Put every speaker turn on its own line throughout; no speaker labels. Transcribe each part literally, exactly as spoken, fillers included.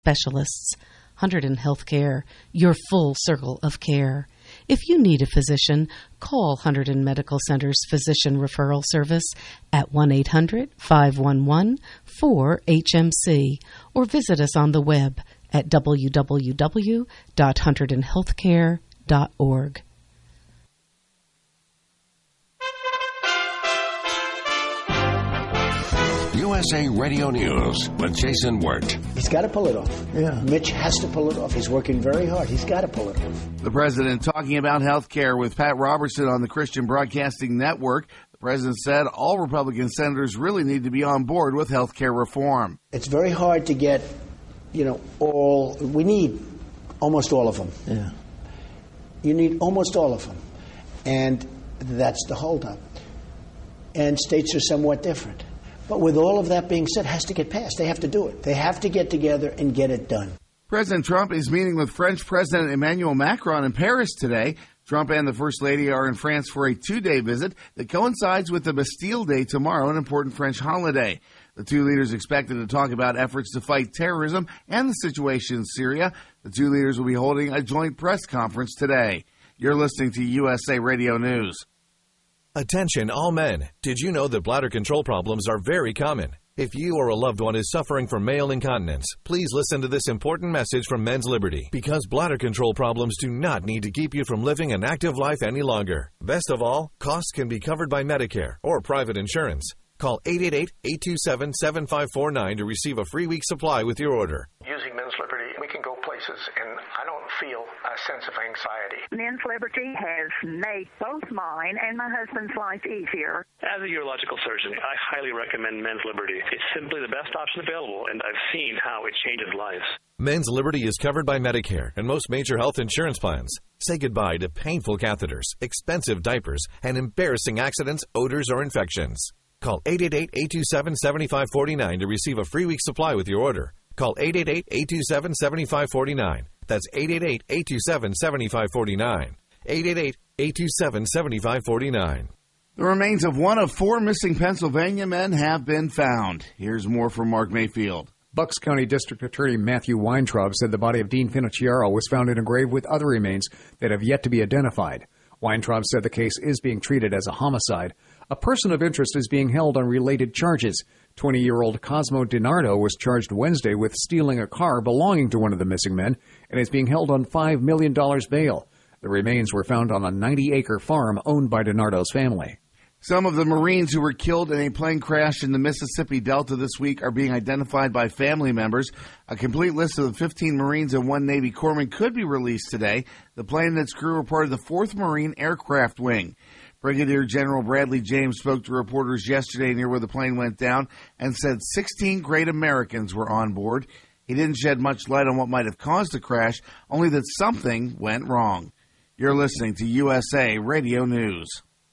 specialists. Hunterdon Healthcare, your full circle of care. If you need a physician, call Hunterdon Medical Center's Physician Referral Service at one eight hundred, five one one, four H M C or visit us on the web at w w w dot hunterdon healthcare dot org.
U S A Radio News with Jason Wirt.
He's got to pull it off. Yeah. Mitch has to pull it off. He's working very hard. He's got to pull it off.
The president talking about health care with Pat Robertson on the Christian Broadcasting Network. The president said all Republican senators really need to be on board with health care reform.
It's very hard to get, you know, all, we need almost all of them. Yeah. You need almost all of them. And that's the holdup. And states are somewhat different. But with all of that being said, it has to get passed. They have to do it. They have to get together and get it done.
President Trump is meeting with French President Emmanuel Macron in Paris today. Trump and the First Lady are in France for a two-day visit that coincides with the Bastille Day tomorrow, an important French holiday. The two leaders expected to talk about efforts to fight terrorism and the situation in Syria. The two leaders will be holding a joint press conference today. You're listening to U S A Radio News.
Attention all men. Did you know that bladder control problems are very common? If you or a loved one is suffering from male incontinence, please listen to this important message from Men's Liberty, because bladder control problems do not need to keep you from living an active life any longer. Best of all, costs can be covered by Medicare or private insurance. Call eight eight eight, eight two seven, seven five four nine to receive a free week supply with your order.
Using Men's Liberty, we can go places, and I don't feel a sense of anxiety.
Men's Liberty has made both mine and my husband's life easier.
As a urological surgeon, I highly recommend Men's Liberty. It's simply the best option available, and I've seen how it changes lives.
Men's Liberty is covered by Medicare and most major health insurance plans. Say goodbye to painful catheters, expensive diapers, and embarrassing accidents, odors, or infections. Call eight eight eight, eight two seven, seven five four nine to receive a free week supply with your order. Call eight eight eight, eight two seven, seven five four nine. That's eight eight eight, eight two seven, seven five four nine. eight eight eight, eight two seven, seven five four nine.
The remains of one of four missing Pennsylvania men have been found. Here's more from Mark Mayfield.
Bucks County District Attorney Matthew Weintraub said the body of Dean Finocchiaro was found in a grave with other remains that have yet to be identified. Weintraub said the case is being treated as a homicide. A person of interest is being held on related charges. twenty-year-old Cosmo DiNardo was charged Wednesday with stealing a car belonging to one of the missing men and is being held on five million dollars bail. The remains were found on a ninety-acre farm owned by DiNardo's family.
Some of the Marines who were killed in a plane crash in the Mississippi Delta this week are being identified by family members. A complete list of the fifteen Marines and one Navy corpsman could be released today. The plane and its crew were part of the fourth Marine Aircraft Wing. Brigadier General Bradley James spoke to reporters yesterday near where the plane went down and said sixteen great Americans were on board. He didn't shed much light on what might have caused the crash, only that something went wrong. You're listening to U S A Radio News.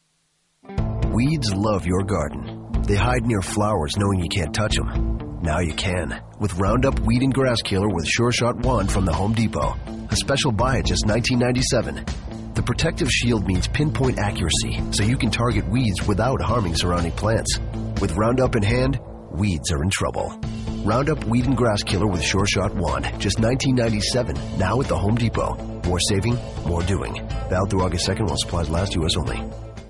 Weeds love your garden. They hide near flowers knowing you can't touch them. Now you can with Roundup Weed and Grass Killer with Sure Shot one from the Home Depot. A special buy at just nineteen ninety-seven dollars. The protective shield means pinpoint accuracy, so you can target weeds without harming surrounding plants. With Roundup in hand, weeds are in trouble. Roundup Weed and Grass Killer with Sure Shot one, just nineteen ninety-seven dollars, now at the Home Depot. More saving, more doing. Valid through August second while supplies last, U S only.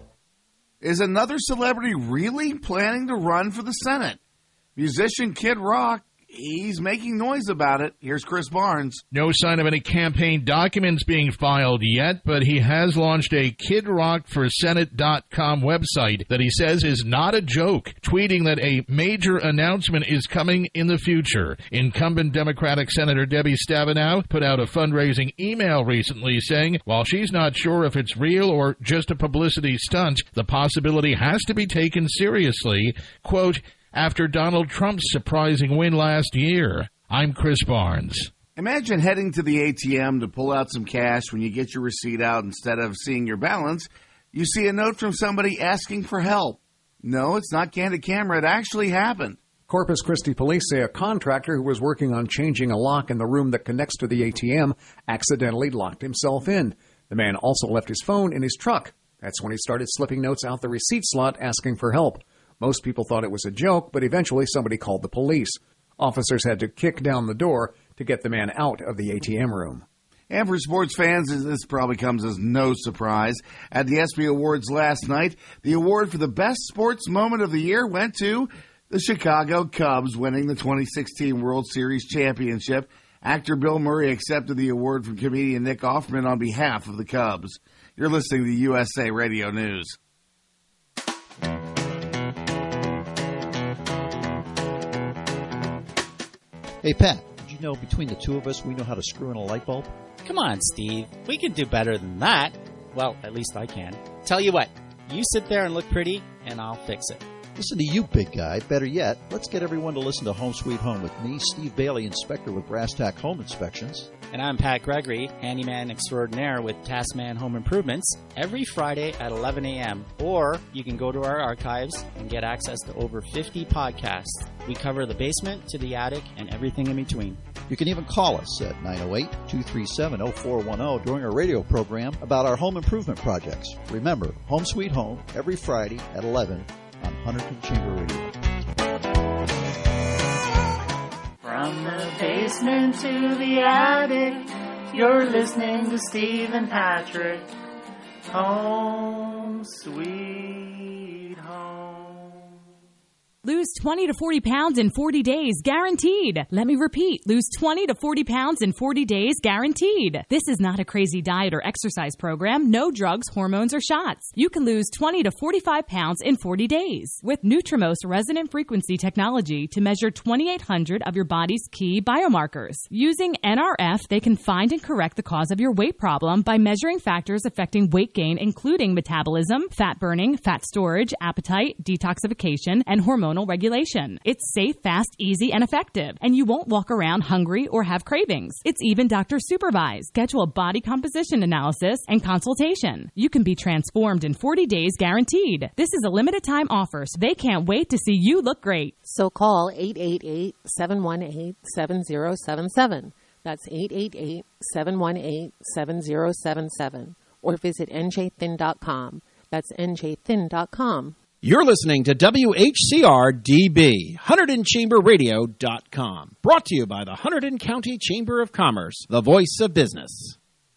Is another celebrity really planning to run for the Senate? Musician Kid Rock, he's making noise about it. Here's Chris Barnes.
No sign of any campaign documents being filed yet, but he has launched a Kid Rock for Senate dot com website that he says is not a joke, tweeting that a major announcement is coming in the future. Incumbent Democratic Senator Debbie Stabenow put out a fundraising email recently saying, while she's not sure if it's real or just a publicity stunt, the possibility has to be taken seriously. Quote, after Donald Trump's surprising win last year. I'm Chris Barnes.
Imagine heading to the A T M to pull out some cash. When you get your receipt out, instead of seeing your balance, you see a note from somebody asking for help. No, it's not candid camera. It actually happened.
Corpus Christi police say a contractor who was working on changing a lock in the room that connects to the A T M accidentally locked himself in. The man also left his phone in his truck. That's when he started slipping notes out the receipt slot asking for help. Most people thought it was a joke, but eventually somebody called the police. Officers had to kick down the door to get the man out of the A T M room.
And for sports fans, this probably comes as no surprise. At the ESPY Awards last night, the award for the best sports moment of the year went to the Chicago Cubs, winning the twenty sixteen World Series championship. Actor Bill Murray accepted the award from comedian Nick Offerman on behalf of the Cubs. You're listening to U S A Radio News.
Hey, Pat, did you know between the two of us, we know how to screw in a light bulb?
Come on, Steve. We can do better than that. Well, at least I can. Tell you what, you sit there and look pretty, and I'll fix it.
Listen to you, big guy. Better yet, let's get everyone to listen to Home Sweet Home with me, Steve Bailey, inspector with Brass Tack Home Inspections.
And I'm Pat Gregory, handyman extraordinaire with Taskman Home Improvements, every Friday at eleven a.m. Or you can go to our archives and get access to over fifty podcasts. We cover the basement to the attic and everything in between.
You can even call us at nine oh eight, two three seven, oh four one oh during our radio program about our home improvement projects. Remember, Home Sweet Home, every Friday at eleven on Hunterton Chamber Radio.
From the basement to the attic, you're listening to Steve and Patrick. Home Sweet Home.
Lose twenty to forty pounds in forty days, guaranteed. Let me repeat. Lose twenty to forty pounds in forty days, guaranteed. This is not a crazy diet or exercise program. No drugs, hormones, or shots. You can lose twenty to forty-five pounds in forty days with Nutrimost resonant frequency technology to measure twenty-eight hundred of your body's key biomarkers. Using N R F, they can find and correct the cause of your weight problem by measuring factors affecting weight gain, including metabolism, fat burning, fat storage, appetite, detoxification, and hormonal regulation. It's safe, fast, easy, and effective, and you won't walk around hungry or have cravings. It's even doctor supervised. Schedule a body composition analysis and consultation. You can be transformed in forty days, guaranteed. This is a limited time offer, so they can't wait to see you look great.
So call eight eight eight, seven one eight, seven zero seven seven. That's eight eight eight, seven one eight, seven zero seven seven. Or visit N J thin dot com. That's N J thin dot com.
You're listening to W H C R D B, Hunterdon Chamber Radio dot com. Brought to you by the Hunterdon County Chamber of Commerce, the voice of business.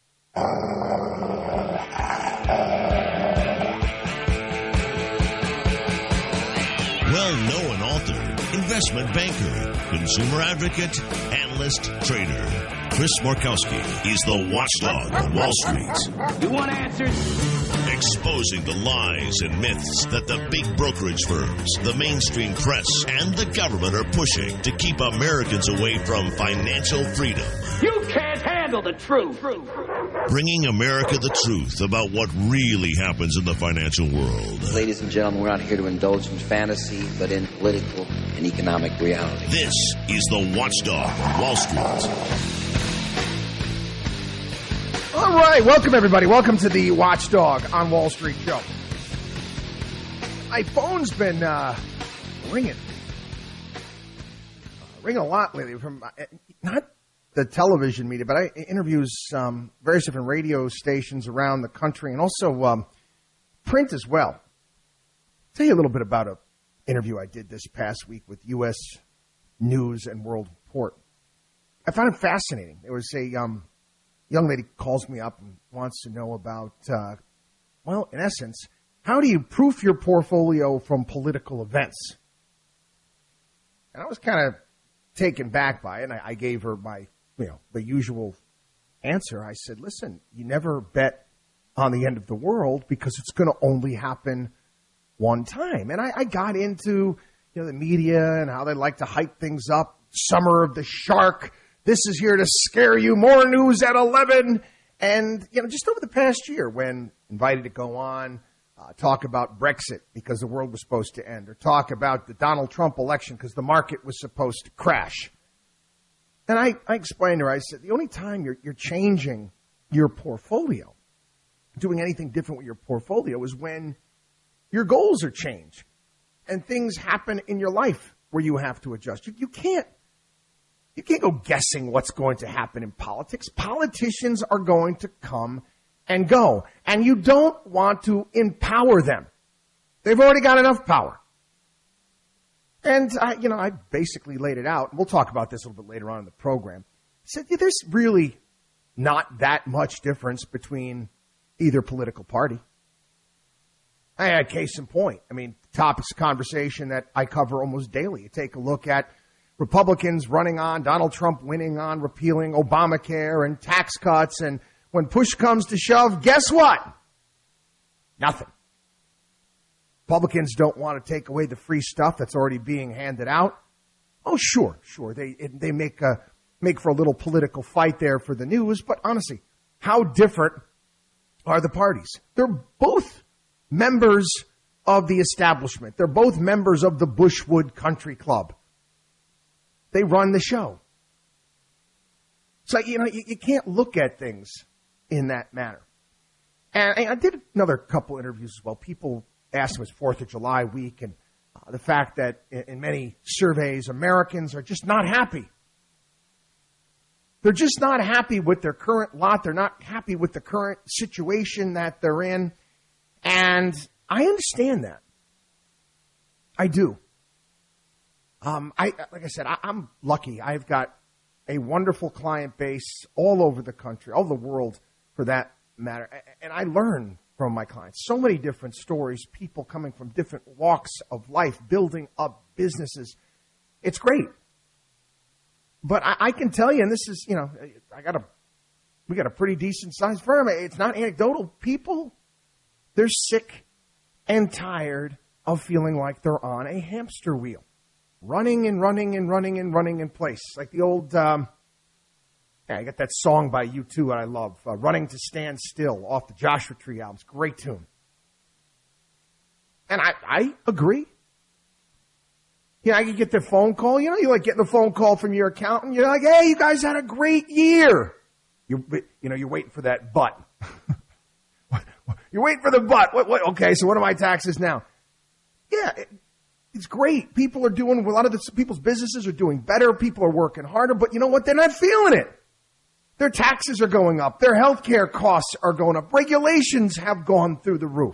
Well-known author, investment banker, consumer advocate, analyst, trader. Chris Markowski is the watchdog on Wall Street.
You want answers?
Exposing the lies and myths that the big brokerage firms, the mainstream press, and the government are pushing to keep Americans away from financial freedom.
You can't handle the truth.
Bringing America the truth about what really happens in the financial world.
Ladies and gentlemen, we're not here to indulge in fantasy, but in political and economic reality.
This is the Watchdog on Wall Street.
All right, welcome everybody. Welcome to the Watchdog on Wall Street show. My phone's been uh, ringing, uh, ringing a lot lately from uh, not the television media, but I interviews um, various different radio stations around the country and also um, print as well. I'll tell you a little bit about an interview I did this past week with U S News and World Report. I found it fascinating. There was a um, young lady calls me up and wants to know about, uh, well, in essence, how do you proof your portfolio from political events? And I was kind of taken back by it, and I, I gave her my, you know, the usual answer. I said, listen, you never bet on the end of the world because it's going to only happen one time. And I, I got into, you know, the media and how they like to hype things up. Summer of the Shark. This is here to scare you. More news at eleven. And, you know, just over the past year when invited to go on, uh, talk about Brexit because the world was supposed to end, or talk about the Donald Trump election because the market was supposed to crash. And I, I explained to her, I said, the only time you're, you're changing your portfolio, doing anything different with your portfolio, is when your goals are changed and things happen in your life where you have to adjust. You, you can't. You can't go guessing what's going to happen in politics. Politicians are going to come and go, and you don't want to empower them. They've already got enough power. And, I, you know, I basically laid it out. We'll talk about this a little bit later on in the program. said, yeah, there's really not that much difference between either political party. I had case in point. I mean, topics of conversation that I cover almost daily. You take a look at Republicans running on, Donald Trump winning on repealing Obamacare and tax cuts. And when push comes to shove, guess what? Nothing. Republicans don't want to take away the free stuff that's already being handed out. Oh, sure, sure. They they make a, make for a little political fight there for the news. But honestly, how different are the parties? They're both members of the establishment. They're both members of the Bushwood Country Club. They run the show. So, you know, you, you can't look at things in that manner. And, and I did another couple interviews as well. People asked me, it was fourth of July week, and uh, the fact that in, in many surveys, Americans are just not happy. They're just not happy with their current lot. They're not happy with the current situation that they're in. And I understand that. I do. Um, I like I said, I, I'm lucky. I've got a wonderful client base all over the country, all over the world for that matter. And I learn from my clients so many different stories, people coming from different walks of life, building up businesses. It's great. But I, I can tell you, and this is, you know, I got a, we got a pretty decent sized firm. It's not anecdotal. People, they're sick and tired of feeling like they're on a hamster wheel, running and running and running and running in place. Like the old, um, yeah, I got that song by U two that I love, uh, Running to Stand Still, off the Joshua Tree albums. Great tune. And I, I agree. You know, I could get the phone call. You know, you like getting a phone call from your accountant. You're like, hey, you guys had a great year. You, you know, you're waiting for that but. You're waiting for the but. What, what, okay, so what are my taxes now? Yeah, it, it's great. People are doing, a lot of the, people's businesses are doing better. People are working harder. But you know what? They're not feeling it. Their taxes are going up. Their health care costs are going up. Regulations have gone through the roof.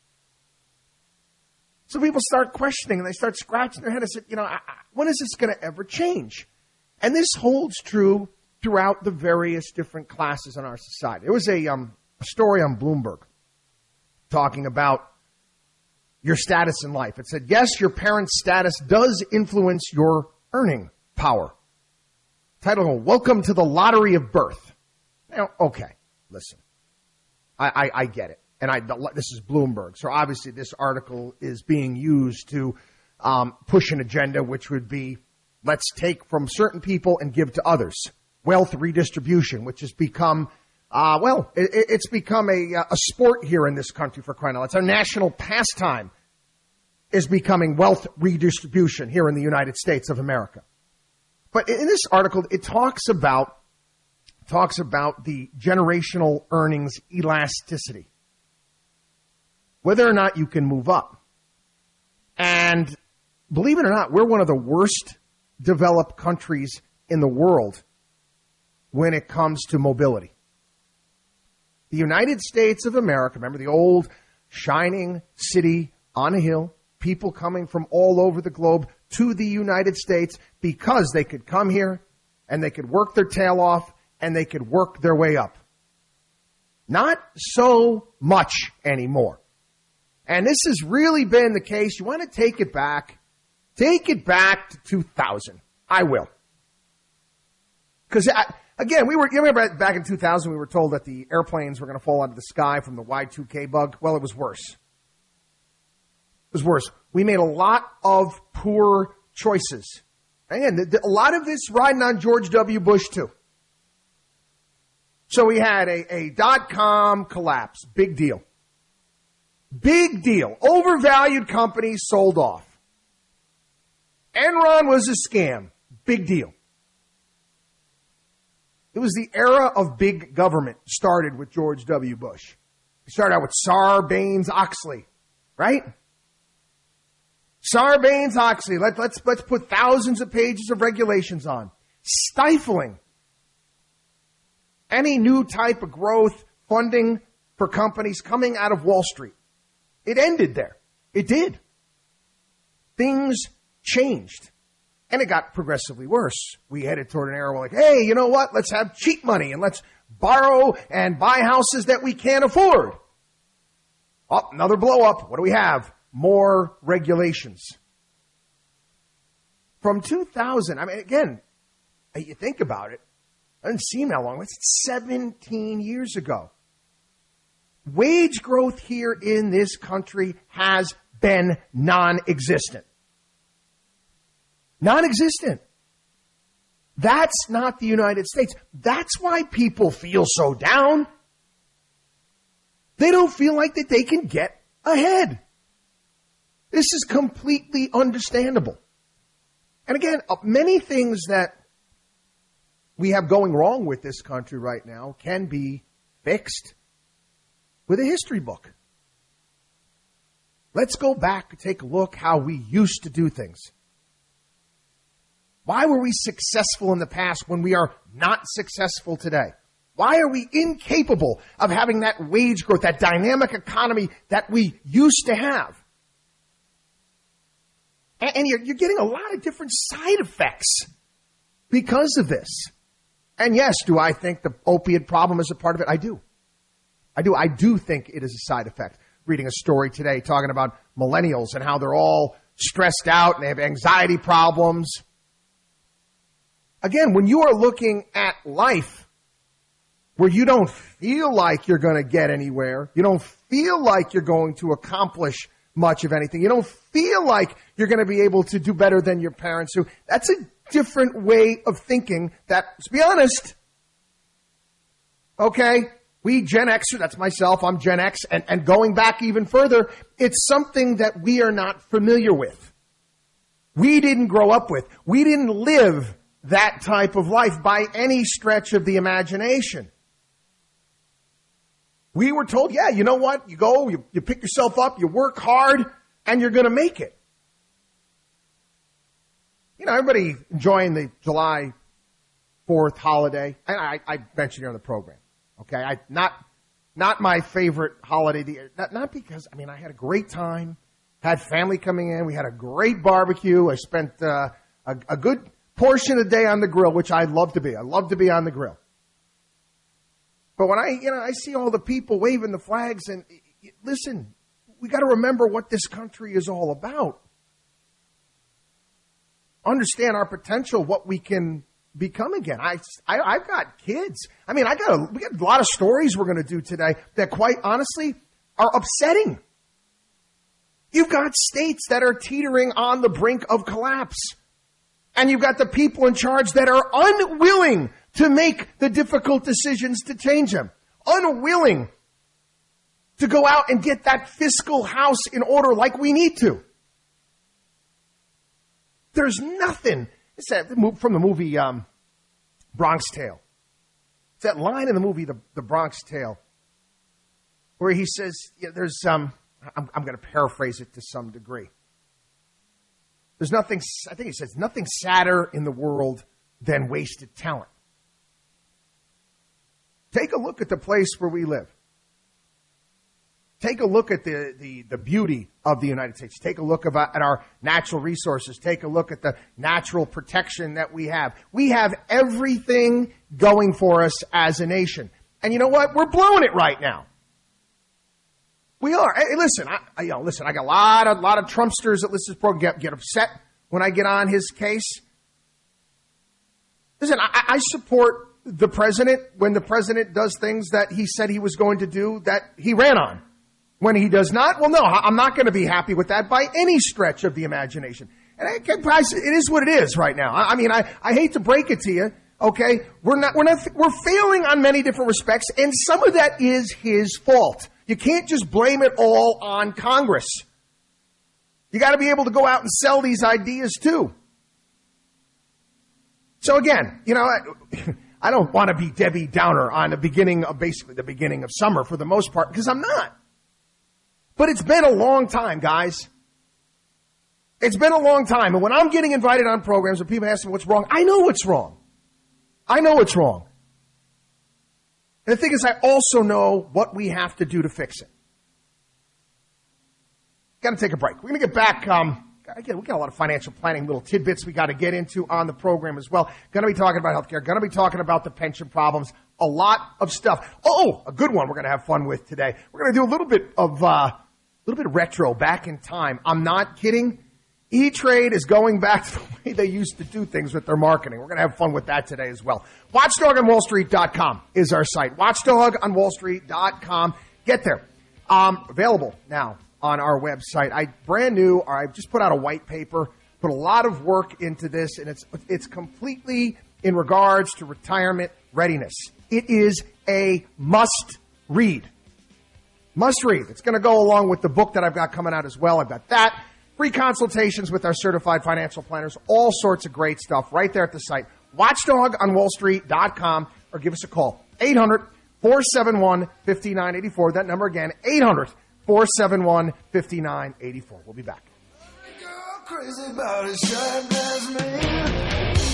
So people start questioning and they start scratching their head and say, you know, I, I, when is this going to ever change? And this holds true throughout the various different classes in our society. There was a, um, a story on Bloomberg talking about your status in life. It said, yes, your parents' status does influence your earning power. Title, Welcome to the Lottery of Birth. Now, okay, listen, I, I, I get it. And I, this is Bloomberg. So obviously this article is being used to um, push an agenda, which would be, let's take from certain people and give to others. Wealth redistribution, which has become, uh, well, it, it's become a, a sport here in this country, for crying out loud. It's our national pastime, is becoming wealth redistribution here in the United States of America. But in this article, it talks about, talks about the generational earnings elasticity. Whether or not you can move up. And believe it or not, we're one of the worst developed countries in the world when it comes to mobility. The United States of America, remember the old shining city on a hill, people coming from all over the globe to the United States because they could come here and they could work their tail off and they could work their way up. Not so much anymore. And this has really been the case. You want to take it back, take it back to two thousand. I will. Because, again, we were, you remember back in two thousand, we were told that the airplanes were going to fall out of the sky from the Y two K bug. Well, it was worse. It was worse. We made a lot of poor choices. Again, a lot of this riding on George W. Bush, too. So we had a, a dot-com collapse. Big deal. Big deal. Overvalued companies sold off. Enron was a scam. Big deal. It was the era of big government started with George W. Bush. It started out with Sarbanes-Oxley, right? Sarbanes-Oxley. Let, let's, let's put thousands of pages of regulations on. Stifling any new type of growth funding for companies coming out of Wall Street. It ended there. It did. Things changed. And it got progressively worse. We headed toward an era where, like, hey, you know what? Let's have cheap money and let's borrow and buy houses that we can't afford. Oh, another blow up. What do we have? More regulations. From two thousand, I mean, again, you think about it, it doesn't seem that long. It's seventeen years ago. Wage growth here in this country has been non-existent. Non-existent. That's not the United States. That's why people feel so down. They don't feel like that they can get ahead. This is completely understandable. And again, many things that we have going wrong with this country right now can be fixed with a history book. Let's go back and take a look how we used to do things. Why were we successful in the past when we are not successful today? Why are we incapable of having that wage growth, that dynamic economy that we used to have? And you're, you're getting a lot of different side effects because of this. And yes, do I think the opiate problem is a part of it? I do. I do. I do think it is a side effect. Reading a story today talking about millennials and how they're all stressed out and they have anxiety problems. Again, when you are looking at life where you don't feel like you're going to get anywhere, you don't feel like you're going to accomplish much of anything, you don't feel like you're going to be able to do better than your parents do, that's a different way of thinking that, let's be honest, okay, we Gen Xers, that's myself, I'm Gen X, and, and going back even further, it's something that we are not familiar with. We didn't grow up with. We didn't live that type of life by any stretch of the imagination. We were told, yeah, you know what? You go, you, you pick yourself up, you work hard, and you're going to make it. You know, everybody enjoying the July fourth holiday. And I, I mentioned here on the program. Okay, I not not my favorite holiday of the year. Not, not because, I mean, I had a great time, had family coming in, we had a great barbecue. I spent uh, a, a good portion of the day on the grill, which I love to be. I love to be on the grill. But when I, you know, I see all the people waving the flags, and listen, we got to remember what this country is all about. Understand our potential, what we can become again. I, I, I've got kids. I mean, I got a, we got a lot of stories we're going to do today that, quite honestly, are upsetting. You've got states that are teetering on the brink of collapse. And you've got the people in charge that are unwilling to make the difficult decisions to change them. Unwilling to go out and get that fiscal house in order like we need to. There's nothing. It's that from the movie um, Bronx Tale. It's that line in the movie, The, the Bronx Tale, where he says, yeah, there's, um, I'm, I'm going to paraphrase it to some degree. There's nothing, I think he says, nothing sadder in the world than wasted talent. Take a look at the place where we live. Take a look at the, the, the beauty of the United States. Take a look about, at our natural resources. Take a look at the natural protection that we have. We have everything going for us as a nation. And you know what? We're blowing it right now. We are. Hey, listen, I, I, you know, listen. I got a lot of lot of Trumpsters that listen to this program get, get upset when I get on his case. Listen, I, I support the president when the president does things that he said he was going to do that he ran on. When he does not, well, no, I'm not going to be happy with that by any stretch of the imagination. And I can, it is what it is right now. I, I mean, I, I hate to break it to you. Okay, we're not we're not we're failing on many different respects, and some of that is his fault. You can't just blame it all on Congress. You got to be able to go out and sell these ideas too. So again, you know, I, I don't want to be Debbie Downer on the beginning of basically the beginning of summer for the most part, because I'm not. But it's been a long time, guys. It's been a long time. And when I'm getting invited on programs where people ask me what's wrong, I know what's wrong. I know what's wrong. And the thing is, I also know what we have to do to fix it. Got to take a break. We're going to get back um, again, we got a lot of financial planning little tidbits we got to get into on the program as well. Going to be talking about healthcare. Going to be talking about the pension problems. A lot of stuff. Oh, a good one we're going to have fun with today. We're going to do a little bit of uh, a little bit of retro, back in time. I'm not kidding. E-Trade is going back to the way they used to do things with their marketing. We're going to have fun with that today as well. watchdog on wall street dot com is our site. watchdog on wall street dot com. Get there. Um, available now on our website. I brand new. I just put out a white paper. Put a lot of work into this, and it's it's completely in regards to retirement readiness. It is a must read. Must read. It's going to go along with the book that I've got coming out as well. I've got that. Free consultations with our certified financial planners. All sorts of great stuff right there at the site. watchdog on wall street dot com, or give us a call. eight hundred, four seven one, five nine eight four. That number again, eight hundred, four seven one, five nine eight four. We'll be back.
Crazy about his shine as man.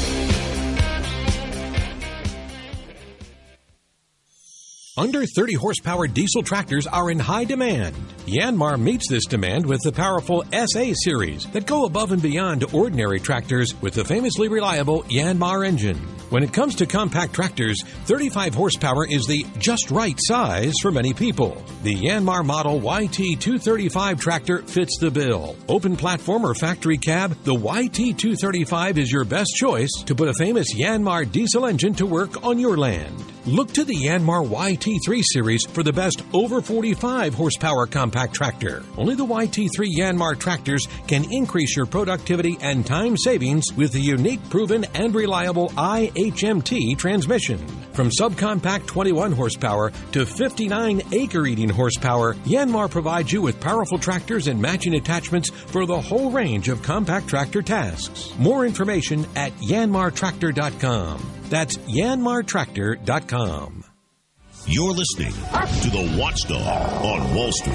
Under thirty horsepower diesel tractors are in high demand. Yanmar meets this demand with the powerful S A series that go above and beyond ordinary tractors with the famously reliable Yanmar engine. When it comes to compact tractors, thirty-five horsepower is the just right size for many people. The Yanmar model Y T two thirty-five tractor fits the bill. Open platform or factory cab, the Y T two thirty-five is your best choice to put a famous Yanmar diesel engine to work on your land. Look to the Yanmar Y T three series for the best over forty-five horsepower compact tractor. Only the Y T three Yanmar tractors can increase your productivity and time savings with the unique, proven, and reliable I H M T transmission. From subcompact twenty-one horsepower to fifty-nine acre-eating horsepower, Yanmar provides you with powerful tractors and matching attachments for the whole range of compact tractor tasks. More information at yanmar tractor dot com. That's yanmar tractor dot com.
You're listening to the Watchdog on Wall Street.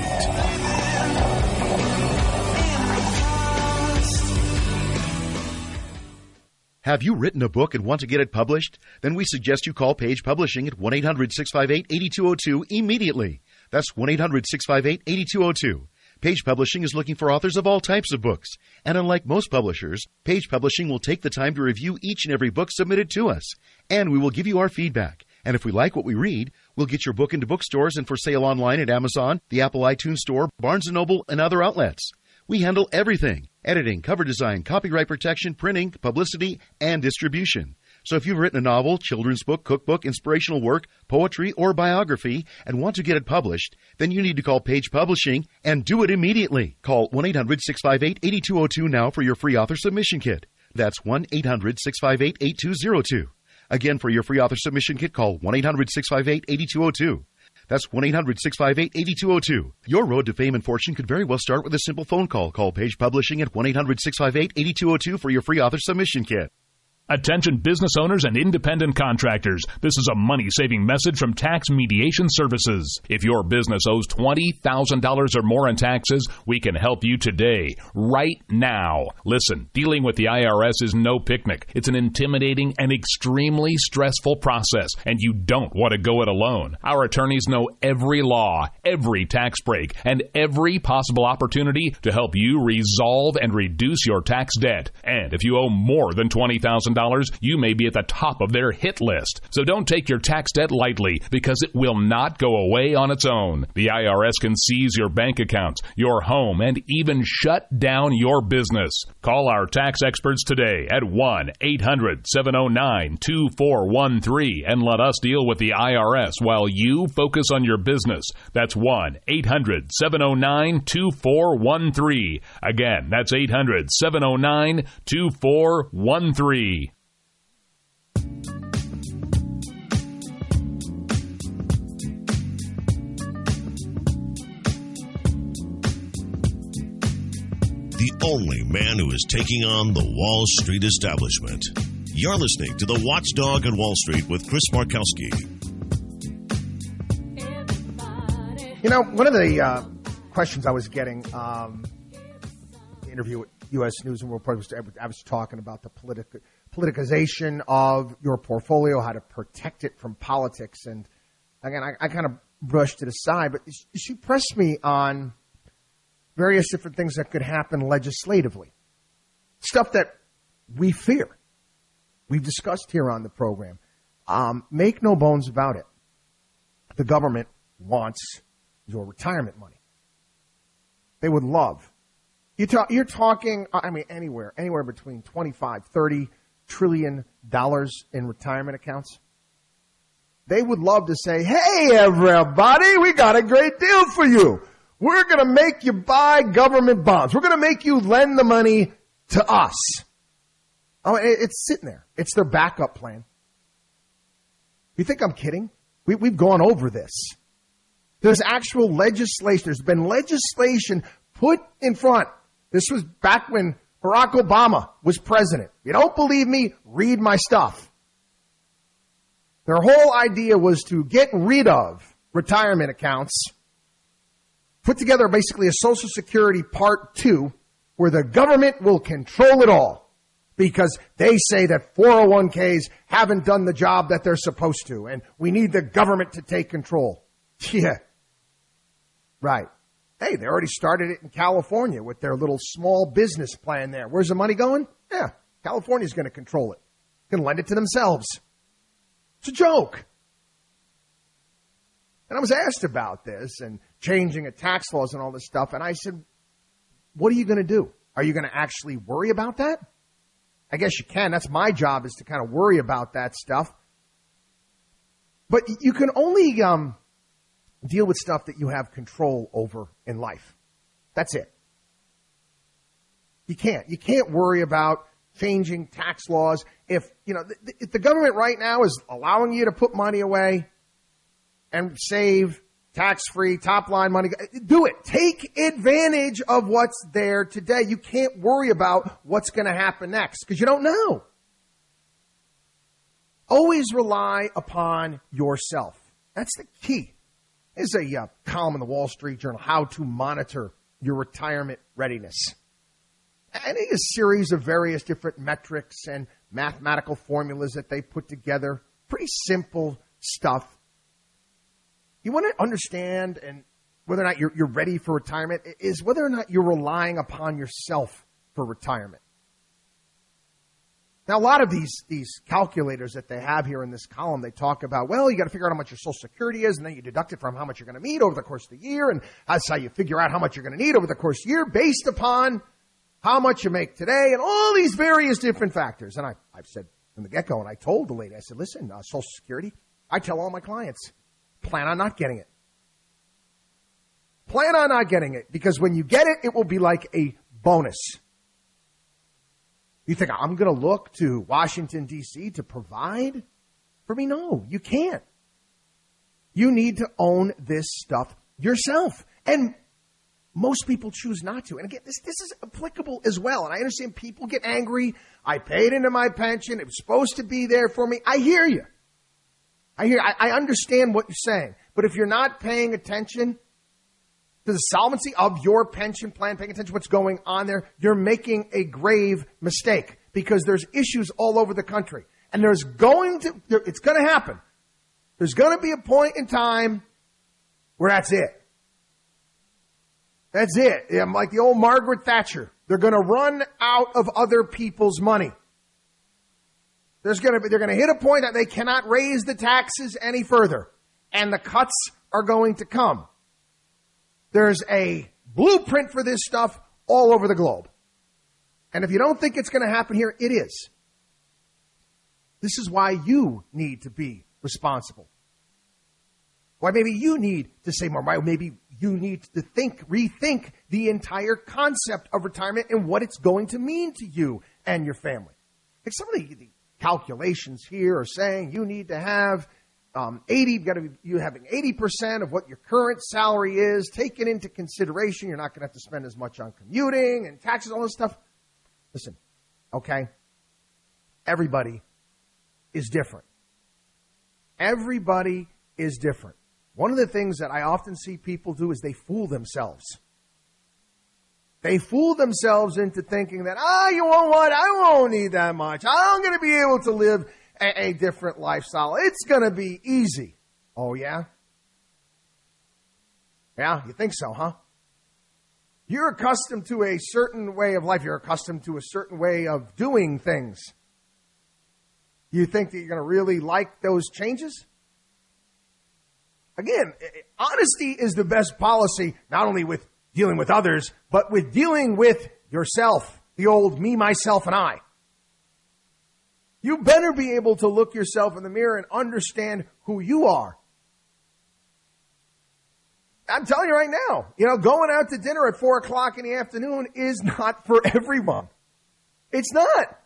Have you written a book and want to get it published? Then we suggest you call Page Publishing at one eight hundred, six five eight, eight two zero two immediately. That's one eight hundred, six five eight, eight two zero two. Page Publishing is looking for authors of all types of books. And unlike most publishers, Page Publishing will take the time to review each and every book submitted to us. And we will give you our feedback. And if we like what we read, we'll get your book into bookstores and for sale online at Amazon, the Apple iTunes Store, Barnes and Noble, and other outlets. We handle everything: editing, cover design, copyright protection, printing, publicity, and distribution. So if you've written a novel, children's book, cookbook, inspirational work, poetry, or biography and want to get it published, then you need to call Page Publishing and do it immediately. Call one eight hundred, six five eight, eight two zero two now for your free author submission kit. That's one eight hundred, six five eight, eight two zero two. Again, for your free author submission kit, call one eight hundred, six five eight, eight two zero two. That's one eight hundred, six five eight, eight two zero two. Your road to fame and fortune could very well start with a simple phone call. Call Page Publishing at one eight hundred, six five eight, eight two zero two for your free author submission kit.
Attention business owners and independent contractors. This is a money-saving message from Tax Mediation Services. If your business owes twenty thousand dollars or more in taxes, we can help you today, right now. Listen, dealing with the I R S is no picnic. It's an intimidating and extremely stressful process, and you don't want to go it alone. Our attorneys know every law, every tax break, and every possible opportunity to help you resolve and reduce your tax debt. And if you owe more than twenty thousand dollars, you may be at the top of their hit list. So don't take your tax debt lightly, because it will not go away on its own. The I R S can seize your bank accounts, your home, and even shut down your business. Call our tax experts today at one eight hundred, seven oh nine, two four one three and let us deal with the I R S while you focus on your business. That's one eight hundred, seven oh nine, two four one three. Again, that's eight hundred, seven oh nine, two four one three.
The only man who is taking on the Wall Street establishment. You're listening to the Watchdog on Wall Street with Chris Markowski.
You know, one of the uh, questions I was getting, um, the interview with U S News and World Report, was I was talking about the politic, politicization of your portfolio, how to protect it from politics. And again, I, I kind of brushed it aside, but she pressed me on various different things that could happen legislatively Stuff that we fear. We've discussed here on the program. Um, make no bones about it. The government wants your retirement money. They would love. You talk, you're talking, I mean, anywhere, anywhere between twenty-five, thirty trillion dollars in retirement accounts. They would love to say, hey, everybody, we got a great deal for you. We're going to make you buy government bonds. We're going to make you lend the money to us. Oh, it's sitting there. It's their backup plan. You think I'm kidding? We, we've gone over this. There's actual legislation. There's been legislation put in front. This was back when Barack Obama was president. You don't believe me? Read my stuff. Their whole idea was to get rid of retirement accounts, put together basically a Social Security Part two, where the government will control it all because they say that four oh one k's haven't done the job that they're supposed to, and we need the government to take control. Yeah. Right. Hey, they already started it in California with their little small business plan there. Where's the money going? Yeah, California's going to control it. Going to lend it to themselves. It's a joke. And I was asked about this and changing of tax laws and all this stuff, and I said, what are you going to do? Are you going to actually worry about that? I guess you can. That's my job, is to kind of worry about that stuff. But you can only um, deal with stuff that you have control over in life. That's it. You can't. You can't worry about changing tax laws. If, you know, the, if the government right now is allowing you to put money away and save tax-free, top-line money, do it. Take advantage of what's there today. You can't worry about what's going to happen next because you don't know. Always rely upon yourself. That's the key. There's a uh, column in the Wall Street Journal, How to Monitor Your Retirement Readiness. And a series of various different metrics and mathematical formulas that they put together. Pretty simple stuff. You want to understand and whether or not you're, you're ready for retirement is whether or not you're relying upon yourself for retirement. Now, a lot of these, these calculators that they have here in this column, they talk about, well, you got to figure out how much your Social Security is, and then you deduct it from how much you're going to need over the course of the year, and that's how you figure out how much you're going to need over the course of the year based upon how much you make today and all these various different factors. And I, I've said from the get-go, and I told the lady, I said, listen, uh, Social Security, I tell all my clients, plan on not getting it. Plan on not getting it, because when you get it, it will be like a bonus. You think, I'm going to look to Washington, D C to provide for me? No, you can't. You need to own this stuff yourself. And most people choose not to. And again, this, this is applicable as well. And I understand people get angry. I paid into my pension. It was supposed to be there for me. I hear you. I hear, I, I understand what you're saying. But if you're not paying attention to the solvency of your pension plan, paying attention to what's going on there, you're making a grave mistake, because there's issues all over the country. And there's going to, it's going to happen. There's going to be a point in time where that's it. That's it. I'm like the old Margaret Thatcher. They're going to run out of other people's money. There's going to be, they're going to hit a point that they cannot raise the taxes any further. And the cuts are going to come. There's a blueprint for this stuff all over the globe. And if you don't think it's going to happen here, it is. This is why you need to be responsible. Why maybe you need to say more. Why maybe you need to think, rethink the entire concept of retirement and what it's going to mean to you and your family. Like some of the, the calculations here are saying you need to have Um, eighty, you've got to be, you having eighty percent of what your current salary is taken into consideration. You're not going to have to spend as much on commuting and taxes, all this stuff. Listen, okay? Everybody is different. Everybody is different. One of the things that I often see people do is they fool themselves. They fool themselves into thinking that, ah, oh, you know what? I won't need that much. I'm going to be able to live a, a different lifestyle. It's going to be easy. Oh, yeah? Yeah, you think so, huh? You're accustomed to a certain way of life. You're accustomed to a certain way of doing things. You think that you're going to really like those changes? Again, honesty is the best policy, not only with dealing with others, but with dealing with yourself, the old me, myself, and I. You better be able to look yourself in the mirror and understand who you are. I'm telling you right now, you know, going out to dinner at four o'clock in the afternoon is not for everyone. It's not.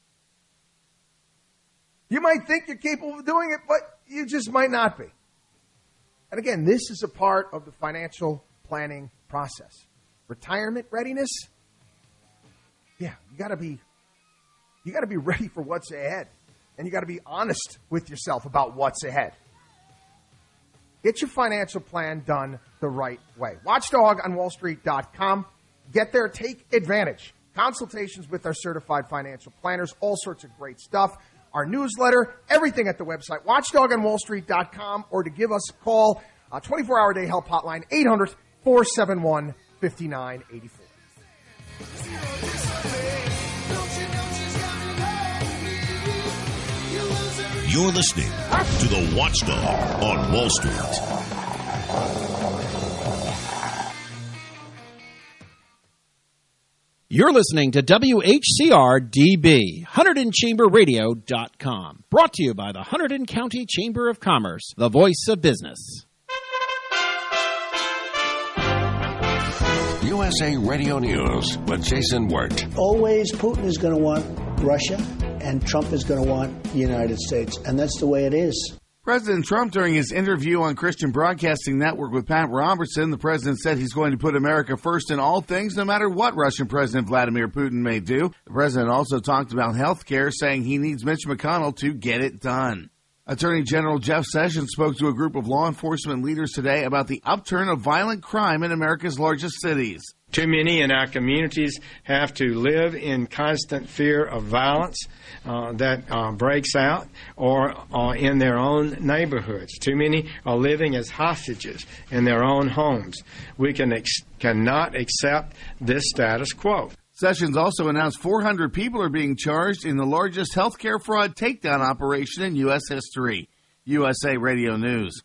You might think you're capable of doing it, but you just might not be. And again, this is a part of the financial planning process. Retirement readiness, yeah, you got to be you got to be ready for what's ahead. And you got to be honest with yourself about what's ahead. Get your financial plan done the right way. Watchdog on Wall Street dot com. Get there, take advantage. Consultations with our certified financial planners, all sorts of great stuff. Our newsletter, everything at the website, watchdog on Wall Street dot com, or to give us a call, uh, twenty-four hour day help hotline, eight hundred, four seven one, five nine eight four.
You're listening to the Watchdog on Wall Street.
You're listening to W H C R D B, Hunterdon Chamber Radio dot com. Brought to you by the Hunterdon County Chamber of Commerce, the voice of business.
U S A Radio News with Jason Wirt.
Always Putin is going to want Russia, and Trump is going to want the United States. And that's the way it is.
President Trump, during his interview on Christian Broadcasting Network with Pat Robertson, the president said he's going to put America first in all things, no matter what Russian President Vladimir Putin may do. The president also talked about health care, saying he needs Mitch McConnell to get it done. Attorney General Jeff Sessions spoke to a group of law enforcement leaders today about the upturn of violent crime in America's largest cities.
Too many in our communities have to live in constant fear of violence uh, that uh, breaks out or uh, in their own neighborhoods. Too many are living as hostages in their own homes. We can ex- cannot accept this status quo.
Sessions also announced four hundred people are being charged in the largest healthcare fraud takedown operation in U S history. U S A Radio News.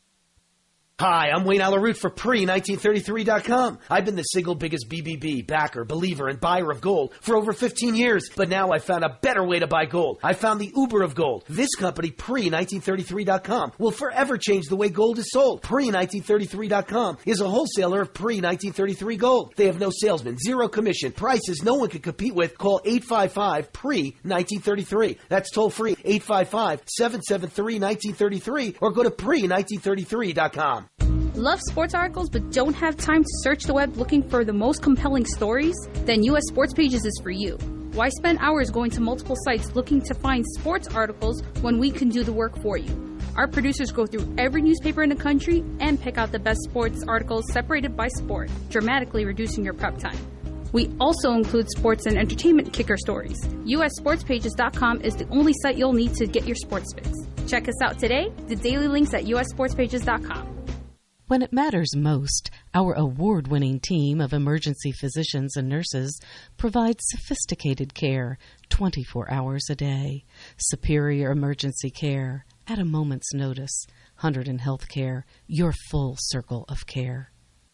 Hi, I'm Wayne Alaroot for pre nineteen thirty-three dot com. I've been the single biggest B B B, backer, believer, and buyer of gold for over fifteen years. But now I found a better way to buy gold. I found the Uber of gold. This company, pre nineteen thirty-three dot com, will forever change the way gold is sold. pre nineteen thirty-three dot com is a wholesaler of pre nineteen thirty-three gold. They have no salesman, zero commission, prices no one can compete with. Call eight five five, pre nineteen thirty-three. That's toll free, eight five five, seven seven three, one nine three three, or go to pre nineteen thirty-three dot com.
Love sports articles but don't have time to search the web looking for the most compelling stories? Then U S Sports Pages is for you. Why spend hours going to multiple sites looking to find sports articles when we can do the work for you? Our producers go through every newspaper in the country and pick out the best sports articles separated by sport, dramatically reducing your prep time. We also include sports and entertainment kicker stories. U S sports pages dot com is the only site you'll need to get your sports fix. Check us out today. The daily links at U S sports pages dot com.
When it matters most, our award-winning team of emergency physicians and nurses provides sophisticated care twenty-four hours a day. Superior emergency care at a moment's notice. Hunterdon Healthcare, your full circle of care.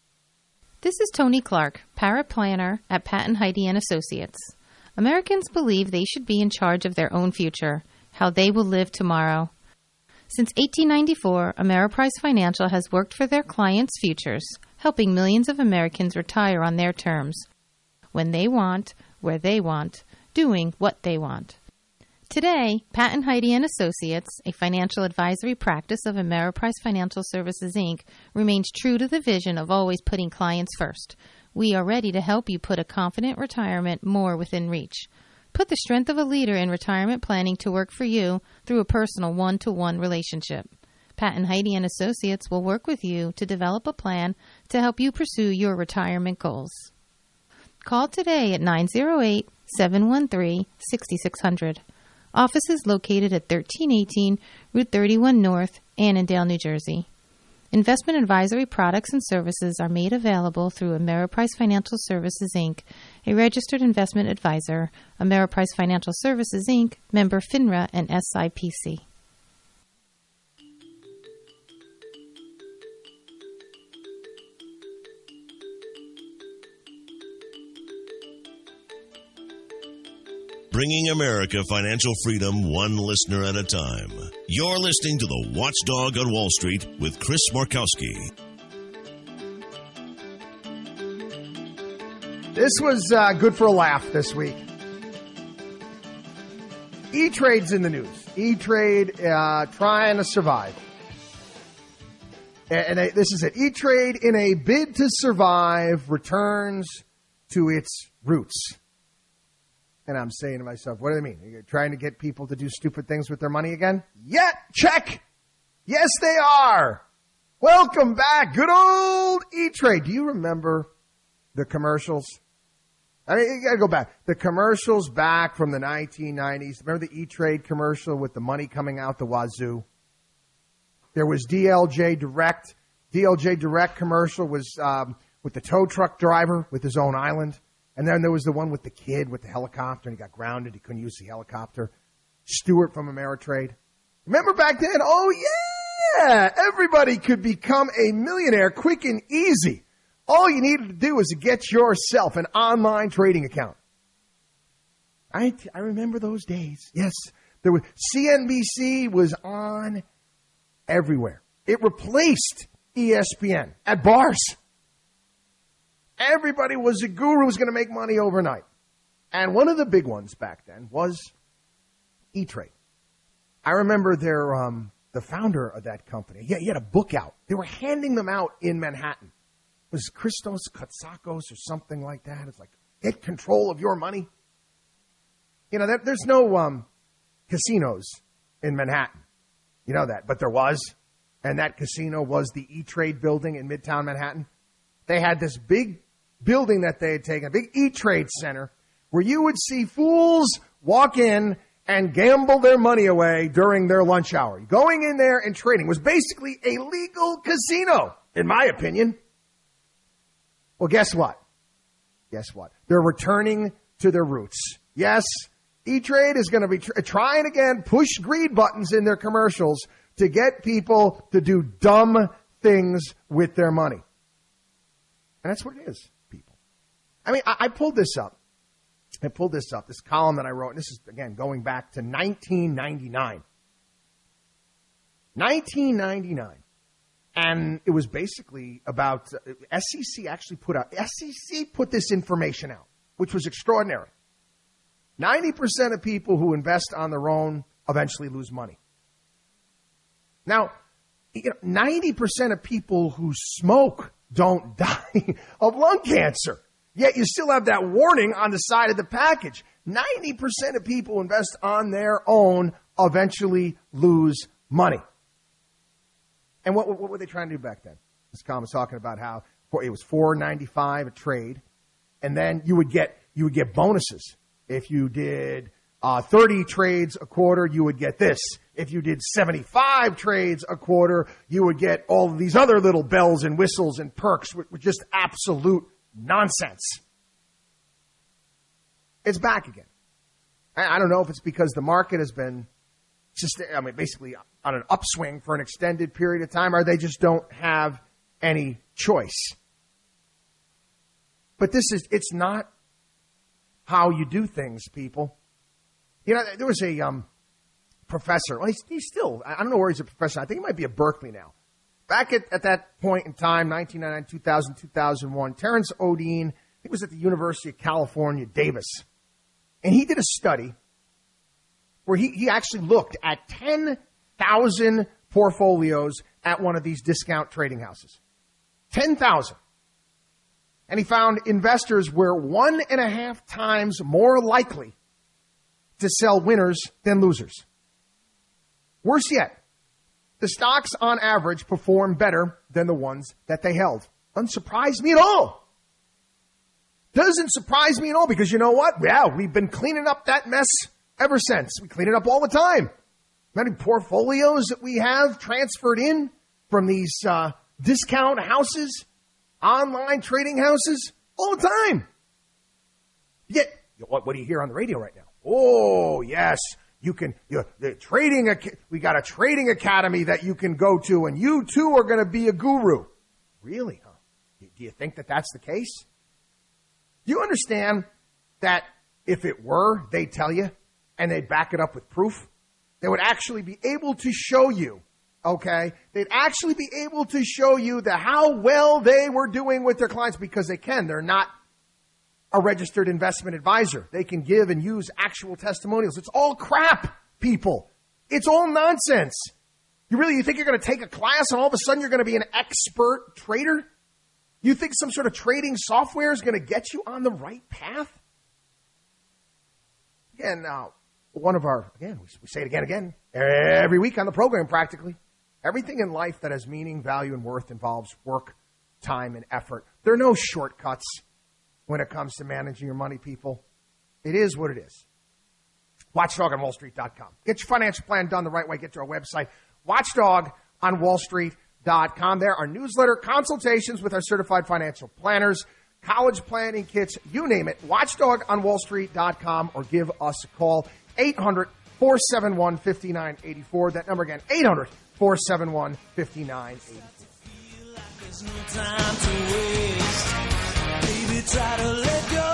This is Tony Clark, paraplanner at Patton Heidi and Associates. Americans believe they should be in charge of their own future, how they will live tomorrow. Since eighteen ninety-four, Ameriprise Financial has worked for their clients' futures, helping millions of Americans retire on their terms, when they want, where they want, doing what they want. Today, Patton Heidi and Associates, a financial advisory practice of Ameriprise Financial Services, Incorporated, remains true to the vision of always putting clients first. We are ready to help you put a confident retirement more within reach. Put the strength of a leader in retirement planning to work for you through a personal one-to-one relationship. Patton Heidi and Associates will work with you to develop a plan to help you pursue your retirement goals. Call today at nine zero eight, seven one three, six six zero zero. Office is located at thirteen eighteen Route thirty-one North, Annandale, New Jersey. Investment advisory products and services are made available through Ameriprise Financial Services, Incorporated, a registered investment advisor. Ameriprise Financial Services, Incorporated, member FINRA and S I P C.
Bringing America financial freedom one listener at a time. You're listening to the Watchdog on Wall Street with Chris Markowski.
This was uh, good for a laugh this week. E-Trade's in the news. E-Trade uh, trying to survive. And, and uh, this is it. E-Trade, in a bid to survive, returns to its roots. And I'm saying to myself, what do they mean? You're trying to get people to do stupid things with their money again? Yeah, check. Yes, they are. Welcome back. Good old E-Trade. Do you remember the commercials? I mean, you got to go back. The commercials back from the nineteen nineties. Remember the E-Trade commercial with the money coming out the wazoo? There was D L J Direct. D L J Direct commercial was um, with the tow truck driver with his own island. And then there was the one with the kid with the helicopter, and he got grounded. He couldn't use the helicopter. Stuart from Ameritrade. Remember back then? Oh, yeah! Everybody could become a millionaire quick and easy. All you needed to do was to get yourself an online trading account. I, I remember those days. Yes, there was C N B C was on everywhere. It replaced E S P N at bars. Everybody was a guru, was going to make money overnight. And one of the big ones back then was E-Trade. I remember their um, the founder of that company. Yeah, he had a book out. They were handing them out in Manhattan. It was Christos Katsakos or something like that. It's like, get control of your money. You know, there, there's no um, casinos in Manhattan. You know that. But there was. And that casino was the E-Trade building in Midtown Manhattan. They had this big building that they had taken, a big E-Trade center, where you would see fools walk in and gamble their money away during their lunch hour. Going in there and trading was basically a legal casino, in my opinion. Well, guess what? Guess what? They're returning to their roots. Yes, E-Trade is going to be tr- trying again, push greed buttons in their commercials to get people to do dumb things with their money. And that's what it is, people. I mean, I, I pulled this up. I pulled this up, this column that I wrote. And this is, again, going back to nineteen ninety-nine. nineteen ninety-nine. And it was basically about, uh, S E C actually put out, S E C put this information out, which was extraordinary. ninety percent of people who invest on their own eventually lose money. Now, you know, ninety percent of people who smoke don't die of lung cancer. Yet you still have that warning on the side of the package. ninety percent of people who invest on their own eventually lose money. And what, what were they trying to do back then? This column was talking about how it was four ninety-five a trade, and then you would get you would get bonuses. If you did uh, thirty trades a quarter, you would get this. If you did seventy-five trades a quarter, you would get all of these other little bells and whistles and perks, which were just absolute nonsense. It's back again. I don't know if it's because the market has been just, I mean, basically on an upswing for an extended period of time, or they just don't have any choice. But this is, it's not how you do things, people. You know, there was a um, professor, well, he's, he's still, I don't know where he's a professor. I think he might be at Berkeley now. Back at, at that point in time, nineteen ninety-nine, two thousand, two thousand one, Terrence Odine, I think it was at the University of California, Davis. And he did a study where he, he actually looked at ten thousand portfolios at one of these discount trading houses. ten thousand. And he found investors were one and a half times more likely to sell winners than losers. Worse yet, the stocks on average perform better than the ones that they held. Doesn't surprise me at all. Doesn't surprise me at all because you know what? Yeah, we've been cleaning up that mess ever since. We clean it up all the time. Many portfolios that we have transferred in from these uh, discount houses, online trading houses, all the time. Yet, what, what do you hear on the radio right now? Oh, yes, you can, you, the trading, we got a trading academy that you can go to, and you too are going to be a guru. Really, huh? Do you think that that's the case? Do you understand that if it were, they'd tell you, and they'd back it up with proof? They would actually be able to show you, okay? They'd actually be able to show you the how well they were doing with their clients, because they can. They're not a registered investment advisor. They can give and use actual testimonials. It's all crap, people. It's all nonsense. You really, you think you're going to take a class and all of a sudden you're going to be an expert trader? You think some sort of trading software is going to get you on the right path? Again, uh, one of our, again, we, we say it again, again, every week on the program practically. Everything in life that has meaning, value, and worth involves work, time, and effort. There are no shortcuts when it comes to managing your money, people. It is what it is. watchdog on wall street dot com. Get your financial plan done the right way. Get to our website, watchdog on wall street dot com. There are newsletter consultations with our certified financial planners, college planning kits, you name it. watchdog on wall street dot com, or give us a call, eight hundred, four seven one, five nine eight four. That number again, eight hundred, four seven one, five nine eight four.
There's no time to waste. Baby, try to let go.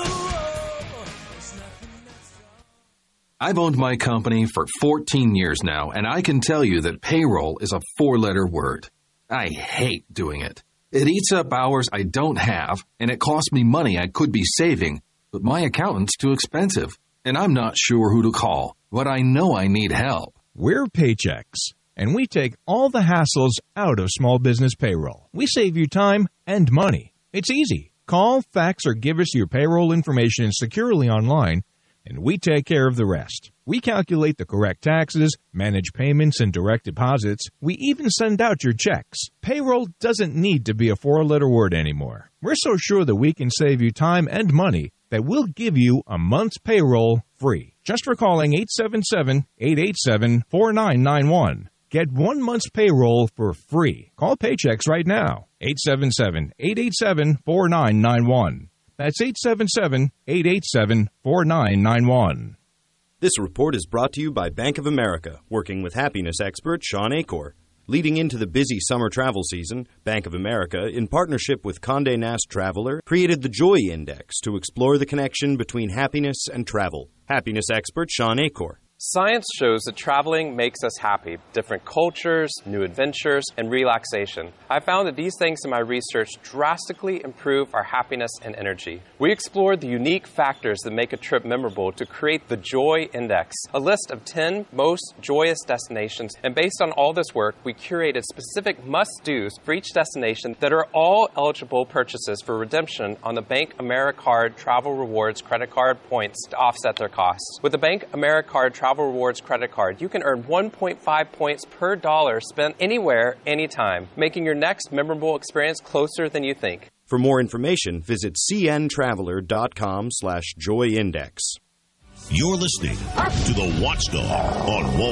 I've owned my company for fourteen years now, and I can tell you that payroll is a four-letter word. I hate doing it. It eats up hours I don't have, and it costs me money I could be saving, but my accountant's too expensive, and I'm not sure who to call, but I know I need help.
We're Paychex, and we take all the hassles out of small business payroll. We save you time and money. It's easy. Call, fax, or give us your payroll information securely online, and we take care of the rest. We calculate the correct taxes, manage payments and direct deposits. We even send out your checks. Payroll doesn't need to be a four-letter word anymore. We're so sure that we can save you time and money that we'll give you a month's payroll free. Just for calling eight seven seven, eight eight seven, four nine nine one. Get one month's payroll for free. Call Paychex right now. eight seven seven, eight eight seven, four nine nine one. That's eight seven seven, eight eight seven, four nine nine one.
This report is brought to you by Bank of America, working with happiness expert Sean Acor. Leading into the busy summer travel season, Bank of America, in partnership with Condé Nast Traveler, created the Joy Index to explore the connection between happiness and travel. Happiness expert Sean Acor.
Science shows that traveling makes us happy. Different cultures, new adventures, and relaxation. I found that these things in my research drastically improve our happiness and energy. We explored the unique factors that make a trip memorable to create the Joy Index, a list of ten most joyous destinations. And based on all this work, we curated specific must-dos for each destination that are all eligible purchases for redemption on the Bank AmeriCard Travel Rewards credit card points to offset their costs. With the Bank AmeriCard Travel Travel Rewards credit card, you can earn one point five points per dollar spent anywhere, anytime, making your next memorable experience closer than you think.
For more information, visit cntraveler.com slash joyindex.
You're listening to The Watchdog on Wall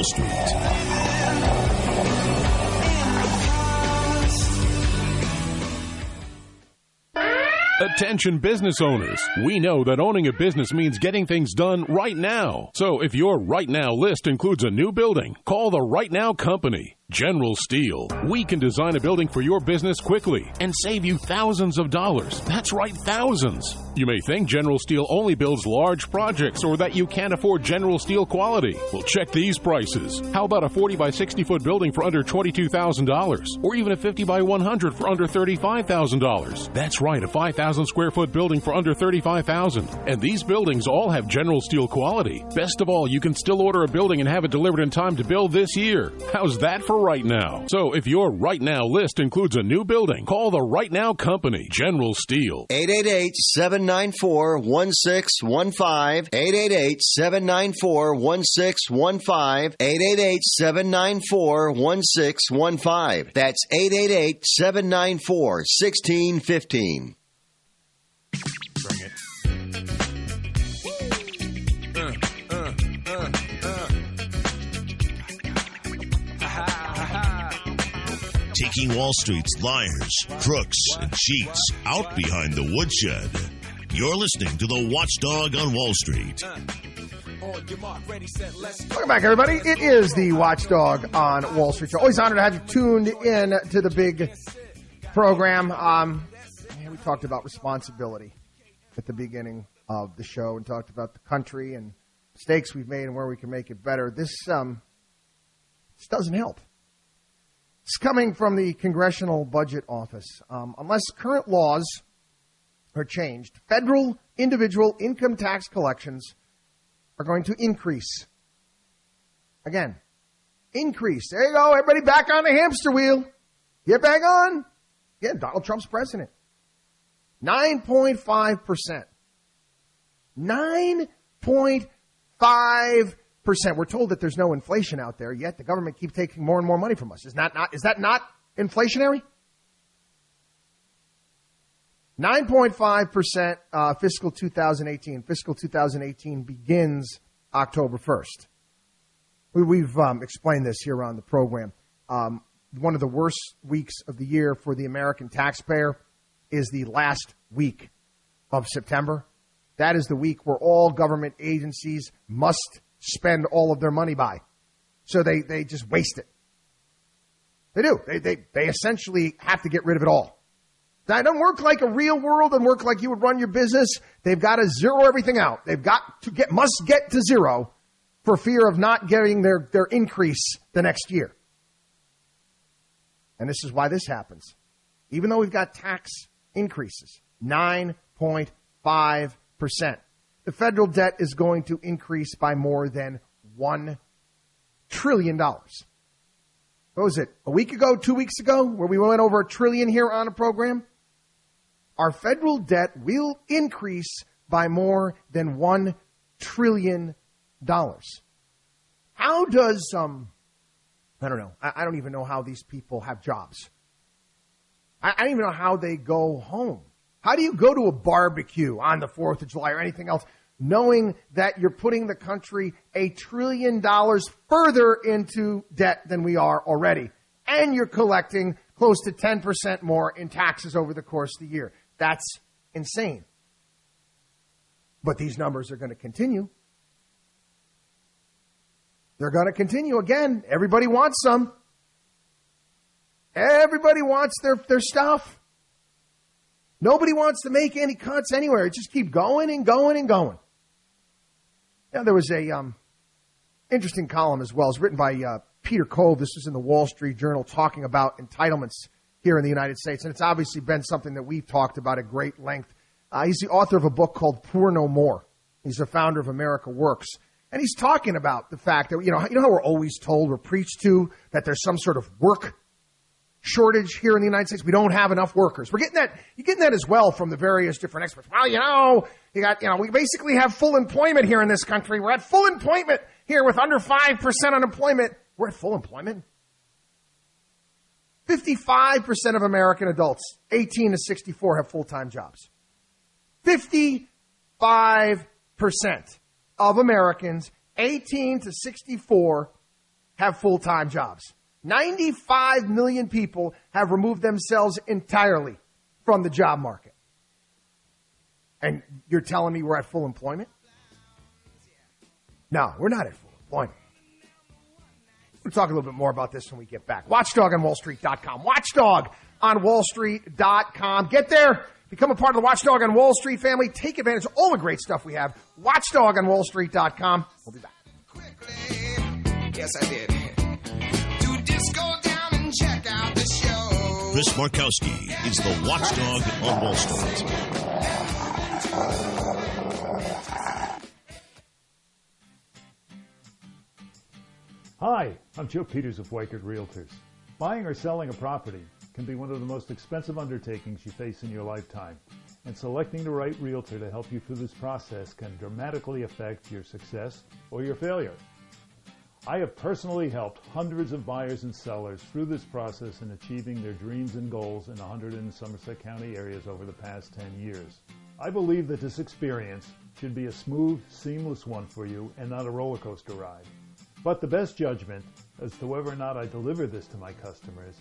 Street.
Attention business owners. We know that owning a business means getting things done right now. So if your right now list includes a new building, call the Right Now Company. General Steel. We can design a building for your business quickly and save you thousands of dollars. That's right, thousands. You may think General Steel only builds large projects or that you can't afford General Steel quality. Well, check these prices. How about a forty by sixty foot building for under twenty-two thousand dollars? Or even a fifty by one hundred for under thirty-five thousand dollars? That's right, a five thousand square foot building for under thirty-five thousand dollars. And these buildings all have General Steel quality. Best of all, you can still order a building and have it delivered in time to build this year. How's that for right now? So if your right now list includes a new building, call the Right Now Company, General Steel.
eight eight eight, seven nine four, one six one five. eight eight eight, seven nine four, one six one five. eight eight eight, seven nine four, one six one five. That's eight eight eight, seven nine four, one six one five. Bring it.
taking Wall Street's liars, crooks, and cheats out behind the woodshed. You're listening to the Watchdog on Wall Street.
Welcome back, everybody. It is the Watchdog on Wall Street show. Always honored to have you tuned in to the big program. Um, we talked about responsibility at the beginning of the show and talked about the country and mistakes we've made and where we can make it better. This, um, this doesn't help. It's coming from the Congressional Budget Office. Um, unless current laws are changed, federal individual income tax collections are going to increase. Again, increase. There you go. Everybody back on the hamster wheel. Get back on. Yeah, Donald Trump's president. nine point five percent. nine point five percent. We're told that there's no inflation out there, yet the government keeps taking more and more money from us. Is that not, is that not inflationary? nine point five percent uh, fiscal two thousand eighteen. Fiscal two thousand eighteen begins October first. We, we've um, explained this here on the program. Um, one of the worst weeks of the year for the American taxpayer is the last week of September. That is the week where all government agencies must spend all of their money by. So they, they just waste it. They do. They, they, they essentially have to get rid of it all. That doesn't work like a real world and work like you would run your business. They've got to zero everything out. They've got to get, must get to zero for fear of not getting their, their increase the next year. And this is why this happens. Even though we've got tax increases, nine point five percent, the federal debt is going to increase by more than one trillion dollars. What was it, a week ago, two weeks ago, where we went over a trillion here on a program? Our federal debt will increase by more than one trillion dollars. How does, um, I don't know, I, I don't even know how these people have jobs. I, I don't even know how they go home. How do you go to a barbecue on the fourth of July or anything else knowing that you're putting the country a trillion dollars further into debt than we are already, and you're collecting close to ten percent more in taxes over the course of the year? That's insane. But these numbers are going to continue. They're going to continue. Again, everybody wants some. Everybody wants their, their stuff. Nobody wants to make any cuts anywhere. It just keep going and going and going. Now, there was a um, interesting column as well. It's written by uh, Peter Cove. This was in the Wall Street Journal talking about entitlements here in the United States. And it's obviously been something that we've talked about at great length. Uh, he's the author of a book called Poor No More. He's the founder of America Works. And he's talking about the fact that, you know, you know how we're always told, we're preached to, that there's some sort of work shortage here in the United States. We don't have enough workers. We're getting that, you're getting that as well from the various different experts. Well, you know, you got, you know, we basically have full employment here in this country. We're at full employment here with under five percent unemployment. We're at full employment. fifty-five percent of American adults, eighteen to sixty-four, have full-time jobs. fifty-five percent of Americans, eighteen to sixty-four, have full-time jobs. ninety-five million people have removed themselves entirely from the job market. And you're telling me we're at full employment? No, we're not at full employment. We'll talk a little bit more about this when we get back. Watchdog on Wall Street dot com. Watchdog on Wall Street dot com. Get there. Become a part of the Watchdog on Wall Street family. Take advantage of all the great stuff we have. Watchdog on Wall Street dot com. We'll be back.
Yes, I did. Do disco down and check out the show.
Chris Markowski is the Watchdog on Wall Street.
Hi, I'm Joe Peters of Weichert Realtors. Buying or selling a property can be one of the most expensive undertakings you face in your lifetime, and selecting the right realtor to help you through this process can dramatically affect your success or your failure. I have personally helped hundreds of buyers and sellers through this process in achieving their dreams and goals in one hundred in Somerset County areas over the past ten years. I believe that this experience should be a smooth, seamless one for you and not a roller coaster ride. But the best judgment as to whether or not I deliver this to my customers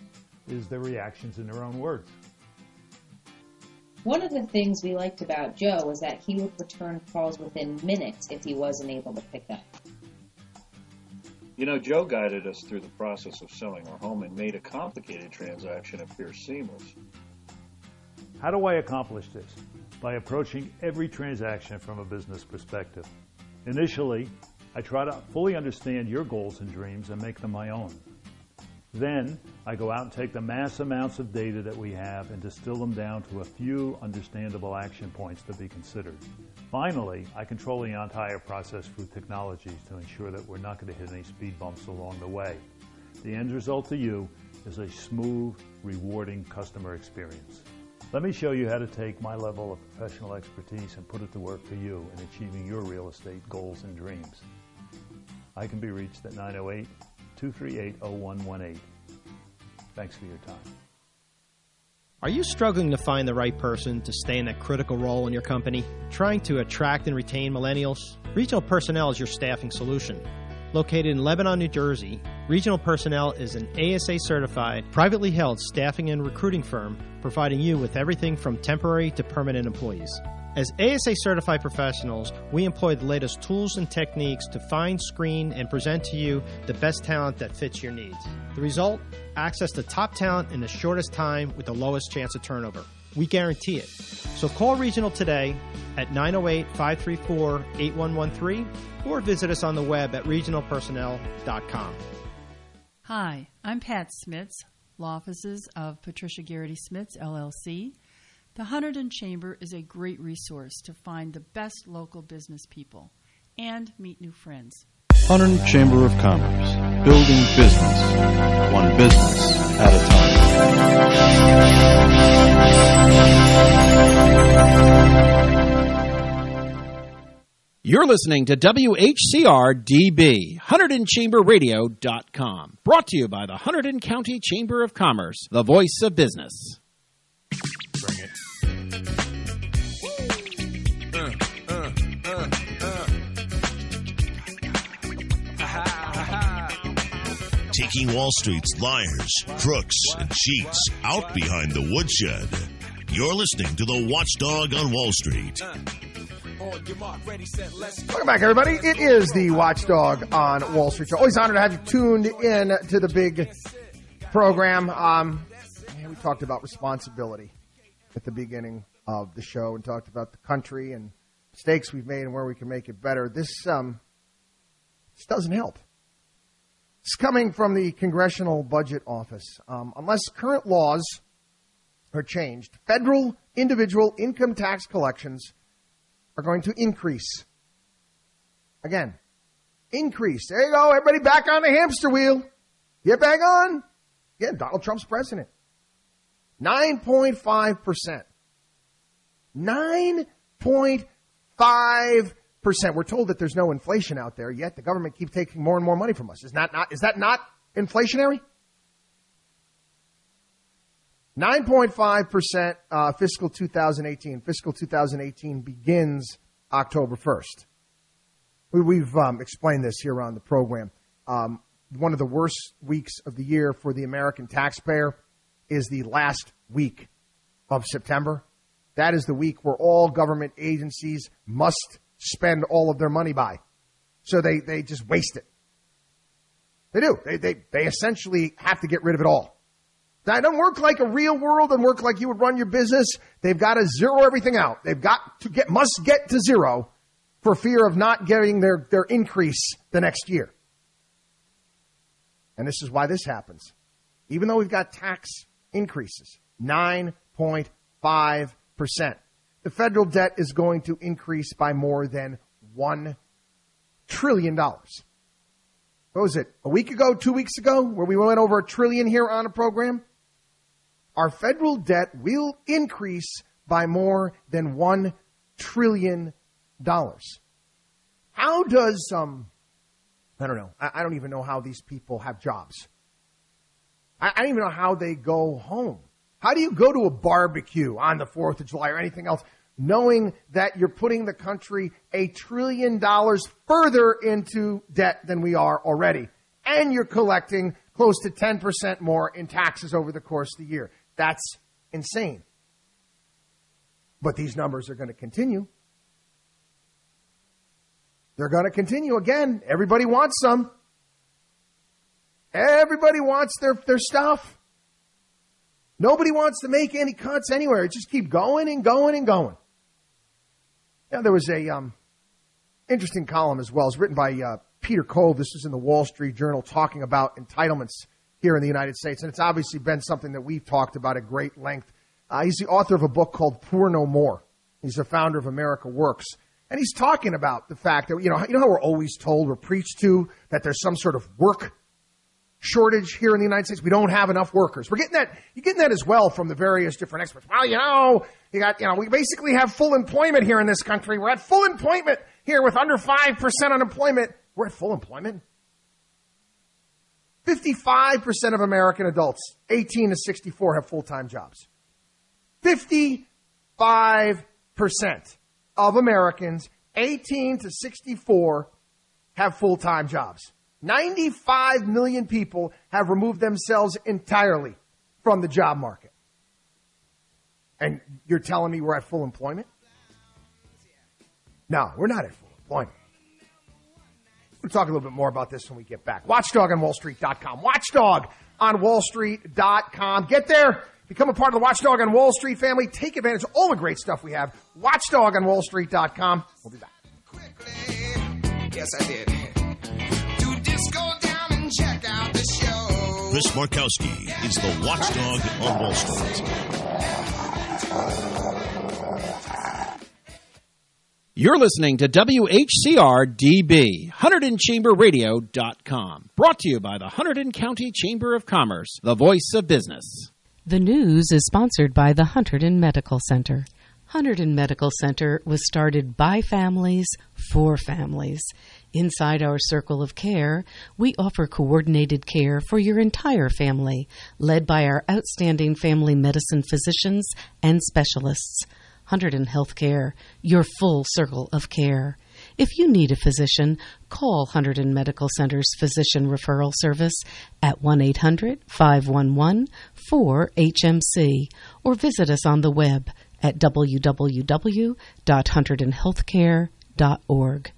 is their reactions in their own words.
One of the things we liked about Joe was that he would return calls within minutes if he wasn't able to pick up.
You know, Joe guided us through the process of selling our home and made a complicated transaction appear seamless.
How do I accomplish this? By approaching every transaction from a business perspective. Initially, I try to fully understand your goals and dreams and make them my own. Then, I go out and take the mass amounts of data that we have and distill them down to a few understandable action points to be considered. Finally, I control the entire process through technologies to ensure that we're not going to hit any speed bumps along the way. The end result to you is a smooth, rewarding customer experience. Let me show you how to take my level of professional expertise and put it to work for you in achieving your real estate goals and dreams. I can be reached at nine oh eight, two three eight, oh one one eight. Thanks for your time.
Are you struggling to find the right person to stay in that critical role in your company? Trying to attract and retain millennials? Regional Personnel is your staffing solution. Located in Lebanon, New Jersey, Regional Personnel is an A S A-certified, privately held staffing and recruiting firm providing you with everything from temporary to permanent employees. As A S A-certified professionals, we employ the latest tools and techniques to find, screen, and present to you the best talent that fits your needs. The result? Access to top talent in the shortest time with the lowest chance of turnover. We guarantee it. So call Regional today at nine oh eight, five three four, eight one one three or visit us on the web at regional personnel dot com.
Hi, I'm Pat Smits, law offices of Patricia Garrity Smits, L L C. The Hunterdon Chamber is a great resource to find the best local business people and meet new friends.
Hunterdon Chamber of Commerce, building business, one business at a
time. You're listening to W H C R D B, Hunterdon Chamber Radio dot com. Brought to you by the Hunterdon County Chamber of Commerce, the voice of business.
Bring it.
Taking Wall Street's liars, crooks, and cheats out behind the woodshed. You're listening to the Watchdog on Wall Street.
Welcome back, everybody. It is the Watchdog on Wall Street show. Always honored to have you tuned in to the big program. Um, we talked about responsibility at the beginning of the show and talked about the country and mistakes we've made and where we can make it better. This, um, this doesn't help. It's coming from the Congressional Budget Office. Um, unless current laws are changed, federal individual income tax collections are going to increase. Again, increase. There you go. Everybody back on the hamster wheel. Get back on. Again, Donald Trump's president. nine point five percent. nine point five percent. We're told that there's no inflation out there, yet the government keeps taking more and more money from us. Is that not, is that not inflationary? nine point five percent uh, fiscal two thousand eighteen. Fiscal two thousand eighteen begins October first. We, we've um, explained this here on the program. Um, one of the worst weeks of the year for the American taxpayer is the last week of September. That is the week where all government agencies must spend all of their money by. So they, they just waste it. They do. They, they, they essentially have to get rid of it all. That doesn't work like a real world and work like you would run your business. They've got to zero everything out. They've got to get, must get to zero for fear of not getting their, their increase the next year. And this is why this happens. Even though we've got tax increases, nine point five percent. The federal debt is going to increase by more than one trillion dollars. What was it, a week ago, two weeks ago, where we went over a trillion here on a program? Our federal debt will increase by more than one trillion dollars. How does, um, I don't know, I, I don't even know how these people have jobs. I, I don't even know how they go home. How do you go to a barbecue on the fourth of July or anything else knowing that you're putting the country a trillion dollars further into debt than we are already? And you're collecting close to ten percent more in taxes over the course of the year. That's insane. But these numbers are going to continue. They're going to continue. Again, everybody wants some. Everybody wants their, their stuff. Nobody wants to make any cuts anywhere. It just keep going and going and going. Yeah, there was a um, interesting column as well. It's written by uh, Peter Cove. This was in the Wall Street Journal talking about entitlements here in the United States. And it's obviously been something that we've talked about at great length. Uh, he's the author of a book called Poor No More. He's the founder of America Works. And he's talking about the fact that, you know, you know how we're always told, we're preached to, that there's some sort of work shortage here in the United States. We don't have enough workers. We're getting that, you're getting that as well from the various different experts. Well, you know, you got, you know, we basically have full employment here in this country. We're at full employment here with under five percent unemployment. We're at full employment. fifty-five percent of American adults, eighteen to sixty-four, have full-time jobs. fifty-five percent of Americans, eighteen to sixty-four, have full-time jobs. ninety-five million people have removed themselves entirely from the job market. And you're telling me we're at full employment? No, we're not at full employment. We'll talk a little bit more about this when we get back. Watchdog on Wall Street dot com. Watchdog on Wall Street dot com. Get there. Become a part of the Watchdog on Wall Street family. Take advantage of all the great stuff we have. Watchdog on Wall Street dot com. We'll be back.
Yes, I did. To disco down and check out the show.
Chris Markowski is the Watchdog on Wall Street.
You're listening to W H C R D B, Hunterdon Chamber Radio dot com. Brought to you by the Hunterdon County Chamber of Commerce, the voice of business.
The news is sponsored by the Hunterdon Medical Center. Hunterdon Medical Center was started by families for families. Inside our circle of care, we offer coordinated care for your entire family, led by our outstanding family medicine physicians and specialists. Hunterdon Healthcare, your full circle of care. If you need a physician, call Hunterdon Medical Center's Physician Referral Service at one eight hundred, five one one, four H M C or visit us on the web at w w w dot hunterdon healthcare dot org.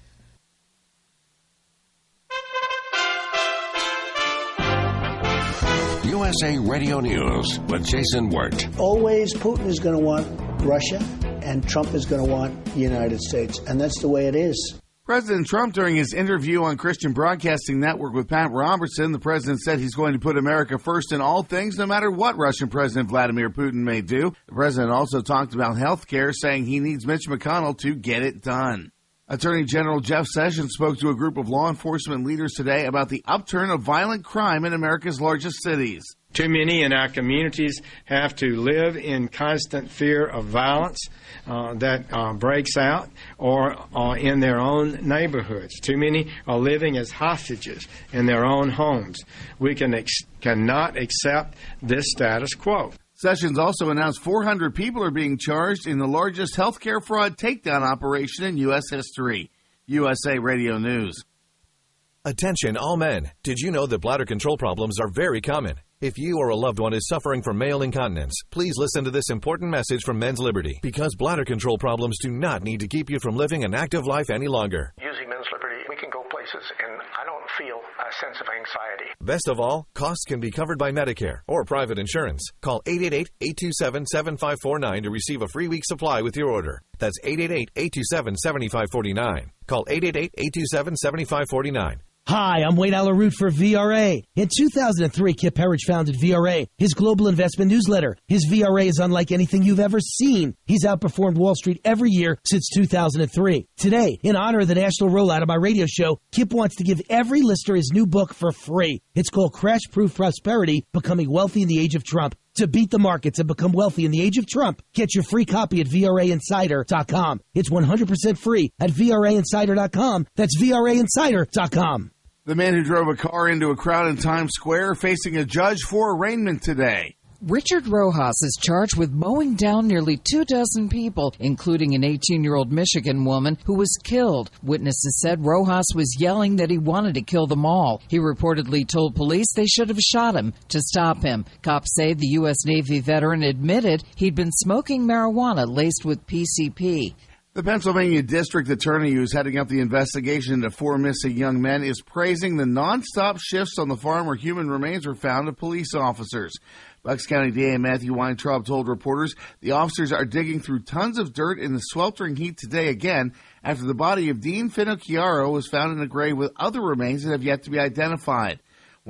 U S A Radio News with Jason Wirt.
Always Putin is going to want Russia, and Trump is going to want the United States, and that's the way it is.
President Trump, during his interview on Christian Broadcasting Network with Pat Robertson, the president said he's going to put America first in all things, no matter what Russian President Vladimir Putin may do. The president also talked about health care, saying he needs Mitch McConnell to get it done. Attorney General Jeff Sessions spoke to a group of law enforcement leaders today about the upturn of violent crime in America's largest cities.
Too many in our communities have to live in constant fear of violence uh, that uh, breaks out or uh, in their own neighborhoods. Too many are living as hostages in their own homes. We can ex- cannot accept this status quo.
Sessions also announced four hundred people are being charged in the largest healthcare fraud takedown operation in U S history. U S A Radio News.
Attention all men. Did you know that bladder control problems are very common? If you or a loved one is suffering from male incontinence, please listen to this important message from Men's Liberty, because bladder control problems do not need to keep you from living an active life any longer.
Using Men's Liberty, we can go places, and I don't feel a sense of anxiety.
Best of all, costs can be covered by Medicare or private insurance. Call eight eight eight, eight two seven, seven five four nine to receive a free week supply with your order. That's eight eight eight, eight two seven, seven five four nine. Call eight eight eight, eight two seven, seven five four nine.
Hi, I'm Wayne Alaroot for V R A. In two thousand three, Kip Herridge founded V R A, his global investment newsletter. His V R A is unlike anything you've ever seen. He's outperformed Wall Street every year since two thousand three. Today, in honor of the national rollout of my radio show, Kip wants to give every listener his new book for free. It's called Crash Proof Prosperity, Becoming Wealthy in the Age of Trump. To beat the markets and become wealthy in the age of Trump, get your free copy at V R A insider dot com. It's one hundred percent free at V R A insider dot com. That's V R A insider dot com.
The man who drove a car into a crowd in Times Square facing a judge for arraignment today.
Richard Rojas is charged with mowing down nearly two dozen people, including an eighteen-year-old Michigan woman who was killed. Witnesses said Rojas was yelling that he wanted to kill them all. He reportedly told police they should have shot him to stop him. Cops say the U S Navy veteran admitted he'd been smoking marijuana laced with P C P.
The Pennsylvania District Attorney, who's heading up the investigation into four missing young men, is praising the nonstop shifts on the farm where human remains were found of police officers. Bucks County D A Matthew Weintraub told reporters the officers are digging through tons of dirt in the sweltering heat today again after the body of Dean Finocchiaro was found in a grave with other remains that have yet to be identified.